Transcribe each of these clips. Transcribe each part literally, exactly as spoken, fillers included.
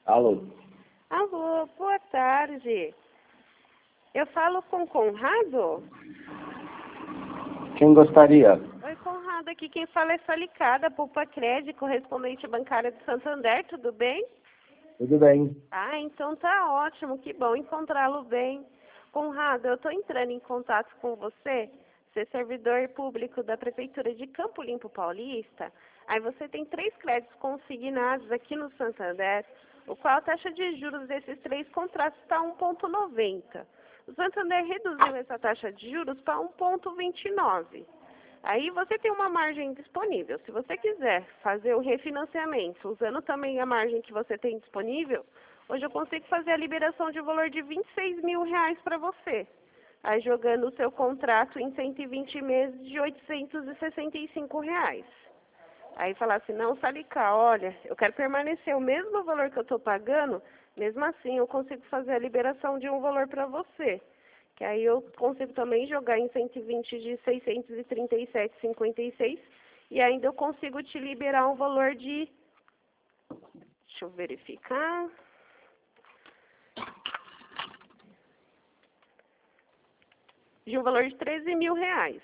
Alô? Alô, boa tarde. Eu falo com Conrado? Quem gostaria? Oi, Conrado, aqui quem fala é Salicada, Poupa Crédito, correspondente bancária de Santander, tudo bem? Tudo bem. Ah, então tá ótimo, que bom encontrá-lo bem. Conrado, eu estou entrando em contato com você, você é servidor público da Prefeitura de Campo Limpo Paulista. Aí você tem três créditos consignados aqui no Santander, o qual a taxa de juros desses três contratos está um vírgula noventa. O Santander reduziu essa taxa de juros para um vírgula vinte e nove. Aí você tem uma margem disponível. Se você quiser fazer o refinanciamento, usando também a margem que você tem disponível, hoje eu consigo fazer a liberação de um valor de vinte e seis mil reais para você. Aí jogando o seu contrato em cento e vinte meses de oitocentos e sessenta e cinco reais. Aí falar assim, não, Salica, olha, eu quero permanecer o mesmo valor que eu estou pagando, mesmo assim eu consigo fazer a liberação de um valor para você. Que aí eu consigo também jogar em cento e vinte de seiscentos e trinta e sete vírgula cinquenta e seis e ainda eu consigo te liberar um valor de, deixa eu verificar, de um valor de treze mil reais.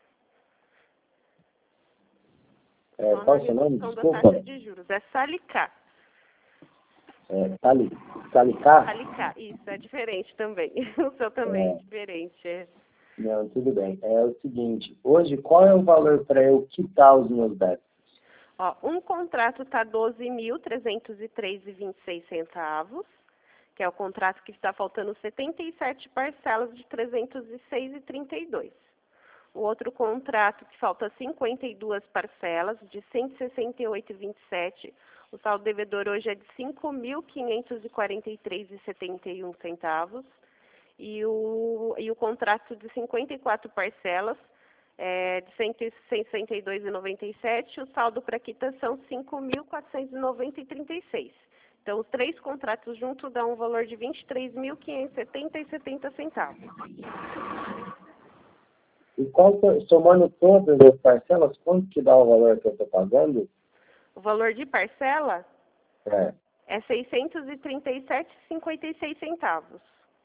É, Só qual na o seu nome? redução da Desculpa. taxa de juros. É Salica. É, Sali, Salicá? Salica, isso, é diferente também. O seu também é É, diferente, é. não, tudo bem. É o seguinte, hoje qual é o valor para eu quitar os meus débitos? Ó, um contrato está doze mil trezentos e três reais e vinte e seis centavos, que é o contrato que está faltando setenta e sete parcelas de trezentos e seis reais e trinta e dois. O outro contrato que falta cinquenta e duas parcelas de cento e sessenta e oito reais e vinte e sete. O saldo devedor hoje é de cinco mil quinhentos e quarenta e três reais e setenta e um centavos. E o, e o contrato de cinquenta e quatro parcelas é, de cento e sessenta e dois reais e noventa e sete, o saldo para quitação cinco mil quatrocentos e noventa reais e trinta e seis. Então, os três contratos juntos dão um valor de vinte e três mil quinhentos e setenta reais e setenta centavos. E qual, que- somando todas as parcelas, quanto que dá o valor que eu estou pagando? O valor de parcela É, é seiscentos e trinta e sete reais e cinquenta e seis centavos.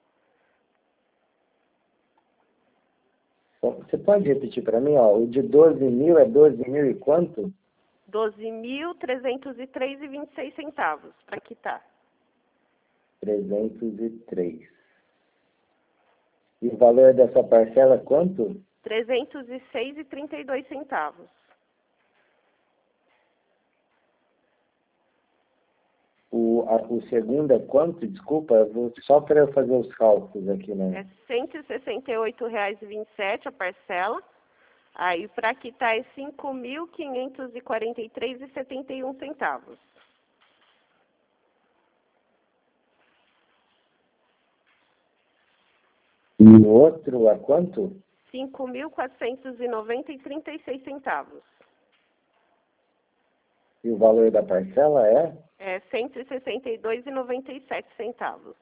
então, você pode repetir para mim, ó, o de doze mil é doze mil e quanto? doze mil trezentos e três reais e vinte e seis centavos para quitar. trezentos e três. E o valor dessa parcela é quanto? trezentos e seis reais e trinta e dois centavos. O, a, o segundo é quanto? Desculpa, eu vou, só para eu fazer os cálculos aqui, né? É cento e sessenta e oito reais e vinte e sete a parcela. Aí para quitar é cinco mil quinhentos e quarenta e três reais e setenta e um centavos. E o outro é quanto? cinco mil quatrocentos e noventa reais e trinta e seis centavos. E o valor da parcela é? É cento e sessenta e dois reais e noventa e sete centavos.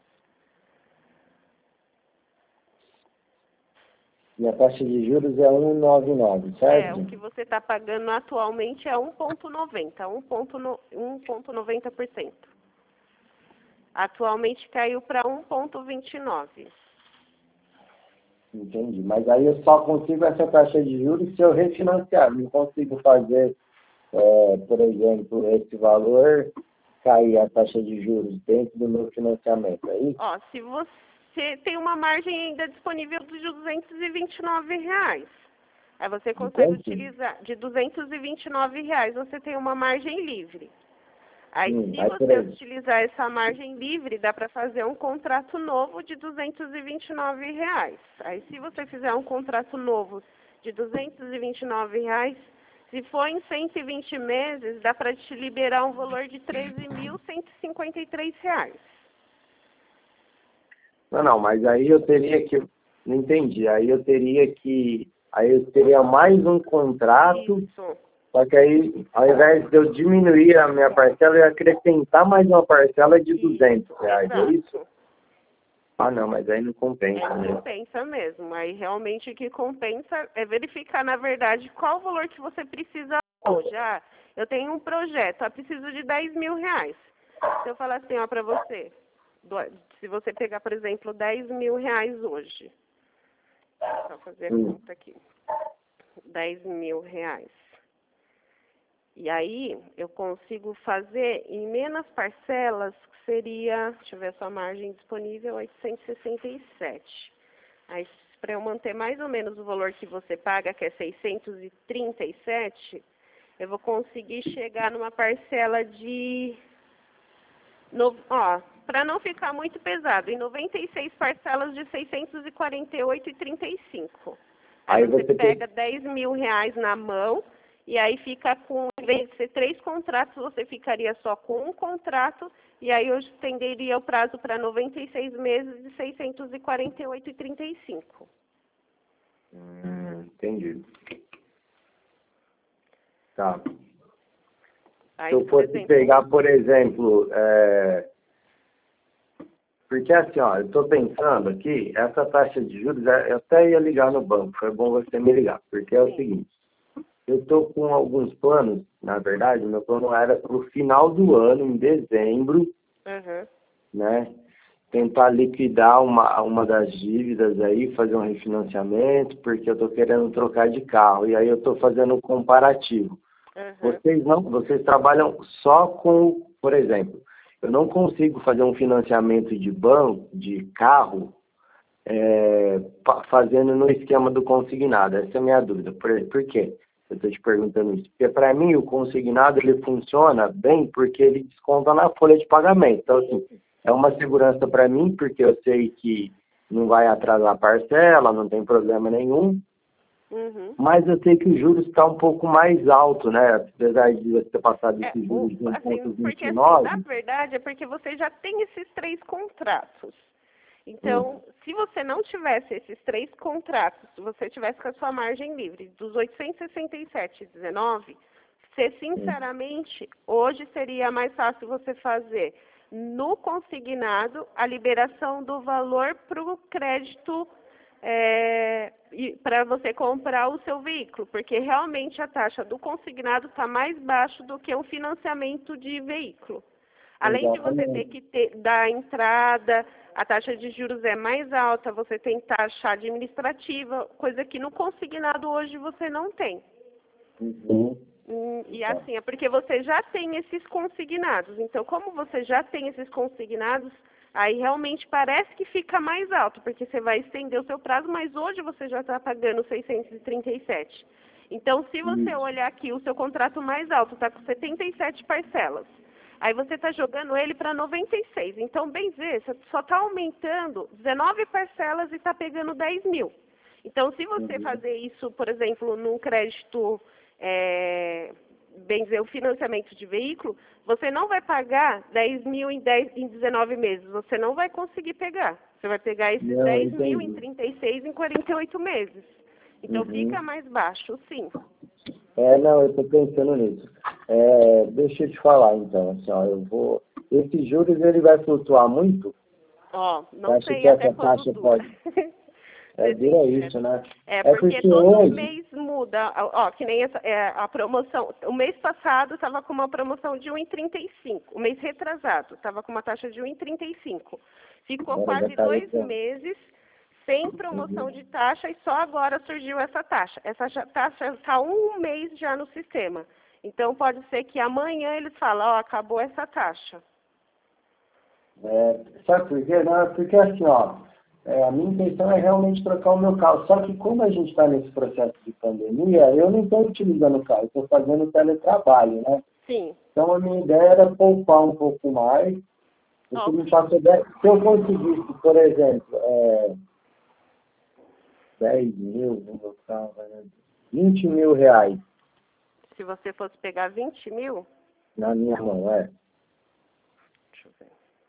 E a taxa de juros é um vírgula noventa e nove, É, certo? o que você está pagando atualmente é um vírgula noventa, um vírgula noventa por cento. Atualmente caiu para um vírgula vinte e nove. Entendi. Mas aí eu só consigo essa taxa de juros se eu refinanciar. Não consigo fazer, é, por exemplo, esse valor cair a taxa de juros dentro do meu financiamento, é isso? Ó, se você tem uma margem ainda disponível de duzentos e vinte e nove reais, aí você De consegue quanto? utilizar de duzentos e vinte e nove reais, você tem uma margem livre. Aí, Hum, se aí você peraí. utilizar essa margem livre, dá para fazer um contrato novo de duzentos e vinte e nove reais. Aí, se você fizer um contrato novo de duzentos e vinte e nove reais, se for em cento e vinte meses, dá para te liberar um valor de treze mil cento e cinquenta e três reais. Não, não, mas aí eu teria que. Não entendi. Aí eu teria que. Aí eu teria mais um contrato. Isso. Só que aí, ao invés de eu diminuir a minha parcela, eu ia acrescentar mais uma parcela de duzentos reais, é isso? Exato. Ah, não, mas aí não compensa, É, né? compensa mesmo. Aí realmente o que compensa é verificar, na verdade, qual o valor que você precisa hoje. Ah, eu tenho um projeto, eu preciso de dez mil reais. Se eu falar assim, ó, para você, do- se você pegar, por exemplo, dez mil reais hoje, só fazer a Hum. conta aqui, dez mil reais. E aí, eu consigo fazer em menos parcelas, que seria, deixa eu ver a sua margem disponível, oitocentos e sessenta e sete. Aí, para eu manter mais ou menos o valor que você paga, que é seiscentos e trinta e sete, eu vou conseguir chegar numa parcela de... No, ó, para não ficar muito pesado, em noventa e seis parcelas de seiscentos e quarenta e oito reais e trinta e cinco. Aí, Aí você você tem. pega dez mil reais na mão e aí fica com, em vez de ser três contratos, você ficaria só com um contrato e aí eu estenderia o prazo para noventa e seis meses de seiscentos e quarenta e oito reais e trinta e cinco. Hum, entendi. Tá. Aí, Se eu por fosse exemplo, pegar, por exemplo, é... porque assim, ó, eu estou pensando aqui, essa taxa de juros, é- eu até ia ligar no banco, foi bom você me ligar, porque é o sim. seguinte, eu estou com alguns planos, na verdade, meu plano era para o final do ano, em dezembro, Uhum. né, tentar liquidar uma, uma das dívidas aí, fazer um refinanciamento, porque eu estou querendo trocar de carro, e aí eu estou fazendo um comparativo. Uhum. Vocês não, vocês trabalham só com, por exemplo, eu não consigo fazer um financiamento de banco, de carro, é, pa- fazendo no esquema do consignado. Essa é a minha dúvida. Por, por quê? Eu estou te perguntando isso. Porque para mim o consignado ele funciona bem porque ele desconta na folha de pagamento. Então, assim, é uma segurança para mim, porque eu sei que não vai atrasar a parcela, não tem problema nenhum. Uhum. Mas eu sei que o juros está um pouco mais alto, né? Apesar de você ter passado É, esses o, juros de assim, porque assim, na um ponto vinte e nove. verdade é porque você já tem esses três contratos. Hum, Então, se você não tivesse esses três contratos, se você tivesse com a sua margem livre dos oitocentos e sessenta e sete vírgula dezenove, você, hum, sinceramente, hoje seria mais fácil você fazer no consignado a liberação do valor para o crédito para você comprar o seu veículo, porque realmente a taxa do consignado está mais baixo do que um financiamento de veículo. Além de você ter exatamente. que ter, dar a entrada, a taxa de juros é mais alta, você tem taxa administrativa, coisa que no consignado hoje você não tem. Uhum. Hum, E Tá. assim, é porque você já tem esses consignados. Então, como você já tem esses consignados, aí realmente parece que fica mais alto, porque você vai estender o seu prazo, mas hoje você já está pagando seiscentos e trinta e sete. Então, se você Isso. olhar aqui, o seu contrato mais alto está com setenta e sete parcelas. Aí você está jogando ele para noventa e seis. Então, bem ver, você só está aumentando dezenove parcelas e está pegando dez mil. Então, se você Uhum. fazer isso, por exemplo, num crédito, é, bem dizer, o financiamento de veículo, você não vai pagar dez mil em, dez, em dezenove meses. Você não vai conseguir pegar. Você vai pegar esses Não, eu dez mil em entendi. trinta e seis em quarenta e oito meses. Então, Uhum. fica mais baixo, sim. É, não, eu estou pensando nisso. É, deixa eu te falar, então, assim, ó, eu vou... Esse juros, ele vai flutuar muito? Ó, Você não acha sei que até essa quando taxa dura. pode... É, Ser dura sincero. isso, né? É, É porque porque todo hoje... mês muda. Ó, que nem essa, é, a promoção. O mês passado estava com uma promoção de um e trinta e cinco. O mês retrasado estava com uma taxa de um e trinta e cinco. Ficou Agora já quase está dois esse... meses sem promoção de taxa e só agora surgiu essa taxa. Essa já- taxa está um mês já no sistema. Então pode ser que amanhã eles falem, ó, acabou essa taxa. É, sabe por quê? Não, é porque assim, ó, é, a minha intenção é realmente trocar o meu carro. Só que como a gente está nesse processo de pandemia, eu não estou utilizando o carro, estou fazendo teletrabalho, né? Sim. Então a minha ideia era poupar um pouco mais. Você Ó, me passou dez, se eu conseguisse, por exemplo, é, dez mil no meu carro, né? vinte mil reais se você fosse pegar vinte mil, na minha mão, é. deixa eu ver.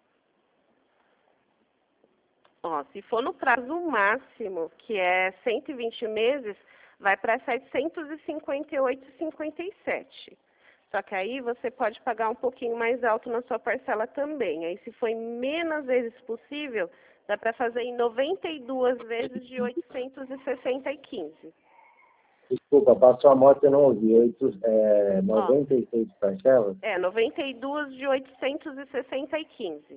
Ó, se for no prazo máximo, que é cento e vinte meses, vai para setecentos e cinquenta e oito reais e cinquenta e sete. Só que aí você pode pagar um pouquinho mais alto na sua parcela também. Aí se for em menos vezes possível, dá para fazer em noventa e duas vezes de oitocentos e sessenta e quinze. Desculpa, passou a moto, eu não ouvi. Oito, é, Ó, noventa e seis parcelas? é, noventa e duas de oitocentos e sessenta e quinze.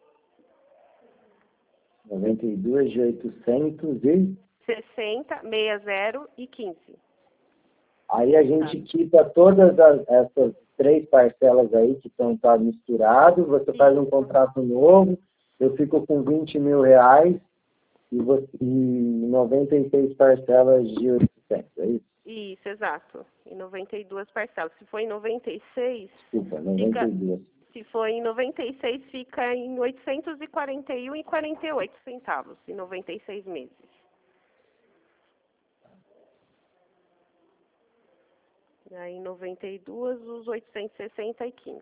noventa e duas de oitocentos e... sessenta, sessenta e quinze. Aí a gente quita todas as, essas três parcelas aí que estão tá misturado, você faz um contrato novo, eu fico com vinte mil reais e, você, e noventa e seis parcelas de oitocentos, é isso? Isso, exato. Em noventa e duas parcelas. Se for em noventa e seis, Desculpa, noventa e duas. fica, se for em noventa e seis, fica em oitocentos e quarenta e um e quarenta e oito centavos, em noventa e seis meses. E aí, em noventa e dois, os oitocentos e sessenta e quinze.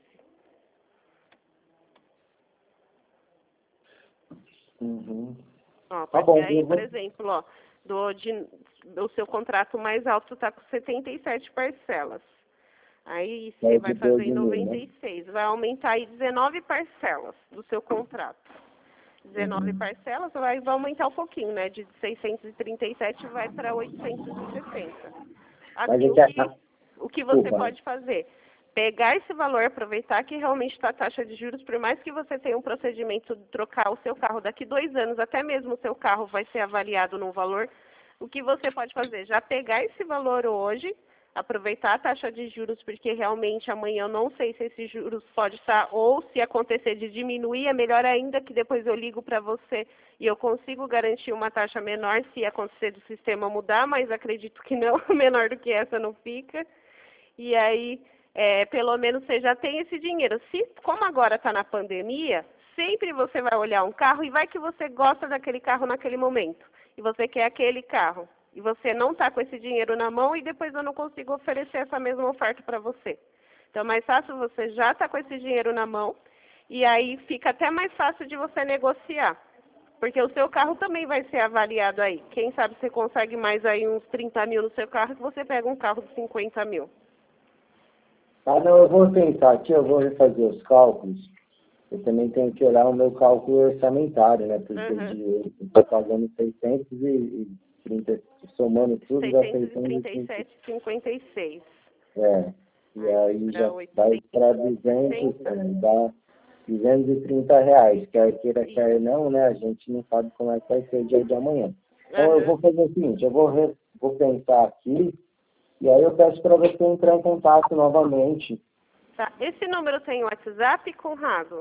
Uhum. Ó, Tá porque bom, aí, eu por vou... exemplo, ó, do, de, o seu contrato mais alto está com setenta e sete parcelas. Aí você É vai de fazer doze em mil, noventa né? e seis. Vai aumentar aí dezenove parcelas do seu contrato. dezenove Uhum. parcelas, vai, vai aumentar um pouquinho, né? De seiscentos e trinta e sete vai para oitocentos e sessenta. Mas Assim, é o que a... que, o que você Desculpa, pode fazer? Pegar esse valor, aproveitar que realmente está a taxa de juros, por mais que você tenha um procedimento de trocar o seu carro daqui dois anos, até mesmo o seu carro vai ser avaliado num valor, o que você pode fazer? Já pegar esse valor hoje, aproveitar a taxa de juros, porque realmente amanhã eu não sei se esses juros pode estar, ou se acontecer de diminuir, é melhor ainda que depois eu ligo para você e eu consigo garantir uma taxa menor se acontecer do sistema mudar, mas acredito que não, menor do que essa não fica. E aí, é, pelo menos você já tem esse dinheiro. Se, como agora está na pandemia, sempre você vai olhar um carro e vai que você gosta daquele carro naquele momento. E você quer aquele carro. E você não está com esse dinheiro na mão e depois eu não consigo oferecer essa mesma oferta para você. Então, é mais fácil você já estar com esse dinheiro na mão e aí fica até mais fácil de você negociar. Porque o seu carro também vai ser avaliado aí. Quem sabe você consegue mais aí uns trinta mil no seu carro que você pega um carro de cinquenta mil. Ah, não, eu vou tentar aqui, eu vou refazer os cálculos. Eu também tenho que olhar o meu cálculo orçamentário, né? Porque Uhum. de, eu estou pagando seiscentos e trinta, somando tudo, dá seiscentos e trinta e seiscentos e trinta. sete e cinquenta e seis. É, e aí Para já vai para duzentos, é, dá duzentos e trinta reais. Quer queira, quer não, né? A gente não sabe como é que vai ser o dia de amanhã. Então eu Uhum. vou fazer o seguinte, eu vou, re, vou pensar aqui, e aí eu peço para você entrar em contato novamente. Tá. Esse número tem WhatsApp, Conrado?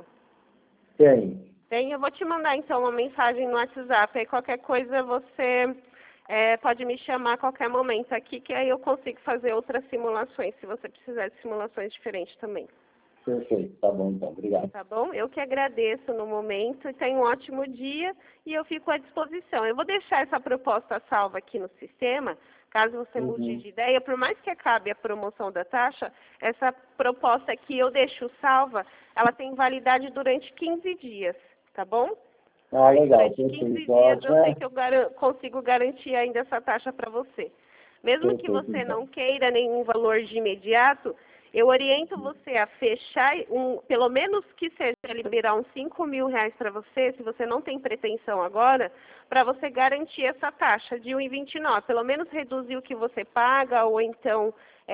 Tem. Tem, eu vou te mandar então uma mensagem no WhatsApp. Aí qualquer coisa você é, pode me chamar a qualquer momento aqui, que aí eu consigo fazer outras simulações, se você precisar de simulações diferentes também. Perfeito, tá bom então, obrigado. Tá bom? Eu que agradeço no momento e tenha um ótimo dia e eu fico à disposição. Eu vou deixar essa proposta salva aqui no sistema, caso você Uhum. mude de ideia, por mais que acabe a promoção da taxa, essa proposta aqui eu deixo salva, ela tem validade durante quinze dias, tá bom? Ah, legal, Durante quinze perfeito, dias eu ótimo. sei É, que eu garan- consigo garantir ainda essa taxa para você. Mesmo que perfeito, você então. não queira nenhum valor de imediato, eu oriento você a fechar, um, pelo menos que seja liberar uns cinco mil reais para você, se você não tem pretensão agora, para você garantir essa taxa de um vírgula vinte e nove. Pelo menos reduzir o que você paga, ou então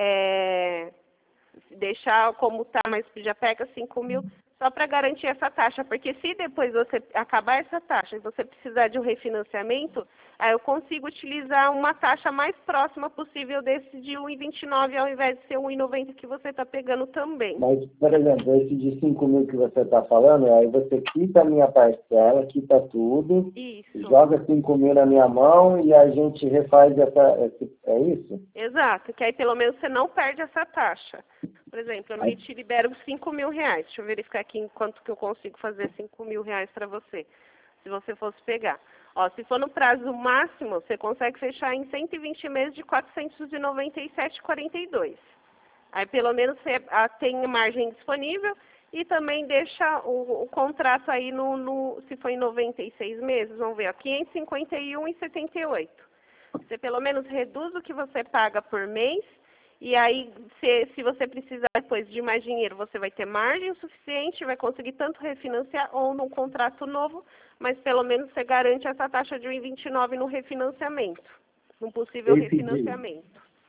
é, deixar como está, mas já pega cinco mil, só para garantir essa taxa. Porque se depois você acabar essa taxa e você precisar de um refinanciamento, aí eu consigo utilizar uma taxa mais próxima possível desse de um vírgula vinte e nove ao invés de ser um vírgula noventa que você está pegando também. Mas, por exemplo, esse de cinco mil que você está falando, aí você quita a minha parcela, quita tudo, Isso. joga cinco mil na minha mão e a gente refaz essa... Esse, é isso? Exato, que aí pelo menos você não perde essa taxa. Por exemplo, eu Aí, te libero cinco mil reais. Deixa eu verificar aqui em quanto que eu consigo fazer cinco mil reais para você, se você fosse pegar. Ó, se for no prazo máximo, você consegue fechar em cento e vinte meses de quatrocentos e noventa e sete reais e quarenta e dois centavos. Aí pelo menos você ah, tem margem disponível e também deixa o, o contrato aí, no, no, se for em noventa e seis meses, vamos ver, ó, quinhentos e cinquenta e um reais e setenta e oito centavos. Você pelo menos reduz o que você paga por mês e aí, se, se você precisar depois de mais dinheiro, você vai ter margem suficiente, vai conseguir tanto refinanciar ou num contrato novo, mas pelo menos você garante essa taxa de um vírgula vinte e nove no refinanciamento, num possível esse de, refinanciamento.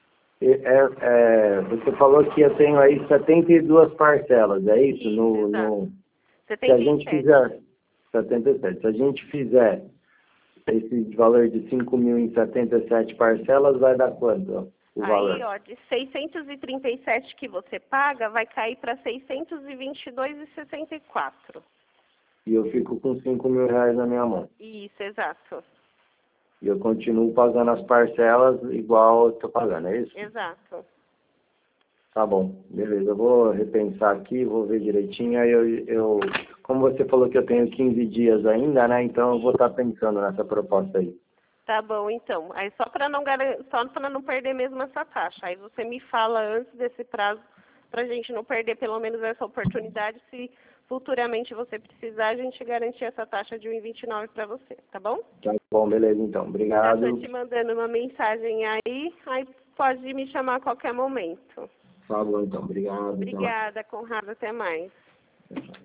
É, é, você falou que eu tenho aí setenta e duas parcelas, é isso? Isso, no, exato. no, se a setenta e gente sete. fizer setenta e sete, se a gente fizer esse valor de cinco mil em setenta e sete parcelas, vai dar quanto o Aí, valor? ó, de seiscentos e trinta e sete que você paga, vai cair para seiscentos e vinte e dois e sessenta e quatro. E eu fico com cinco mil reais na minha mão. Isso, exato. E eu continuo pagando as parcelas igual eu estou pagando, é isso? Exato. Tá bom, beleza. Eu vou repensar aqui, vou ver direitinho. Aí eu, eu, como você falou que eu tenho quinze dias ainda, né? Então eu vou estar pensando nessa proposta aí. Tá bom, então. Aí só para não garan- só para não perder mesmo essa taxa. Aí você me fala antes desse prazo para a gente não perder pelo menos essa oportunidade. Se futuramente você precisar, a gente garantir essa taxa de um vírgula vinte e nove para você, tá bom? Tá bom, beleza então. Já Obrigado. estou te mandando uma mensagem aí, aí pode me chamar a qualquer momento. Tá bom então. Obrigado. Até mais. Obrigada, Conrado. Até mais.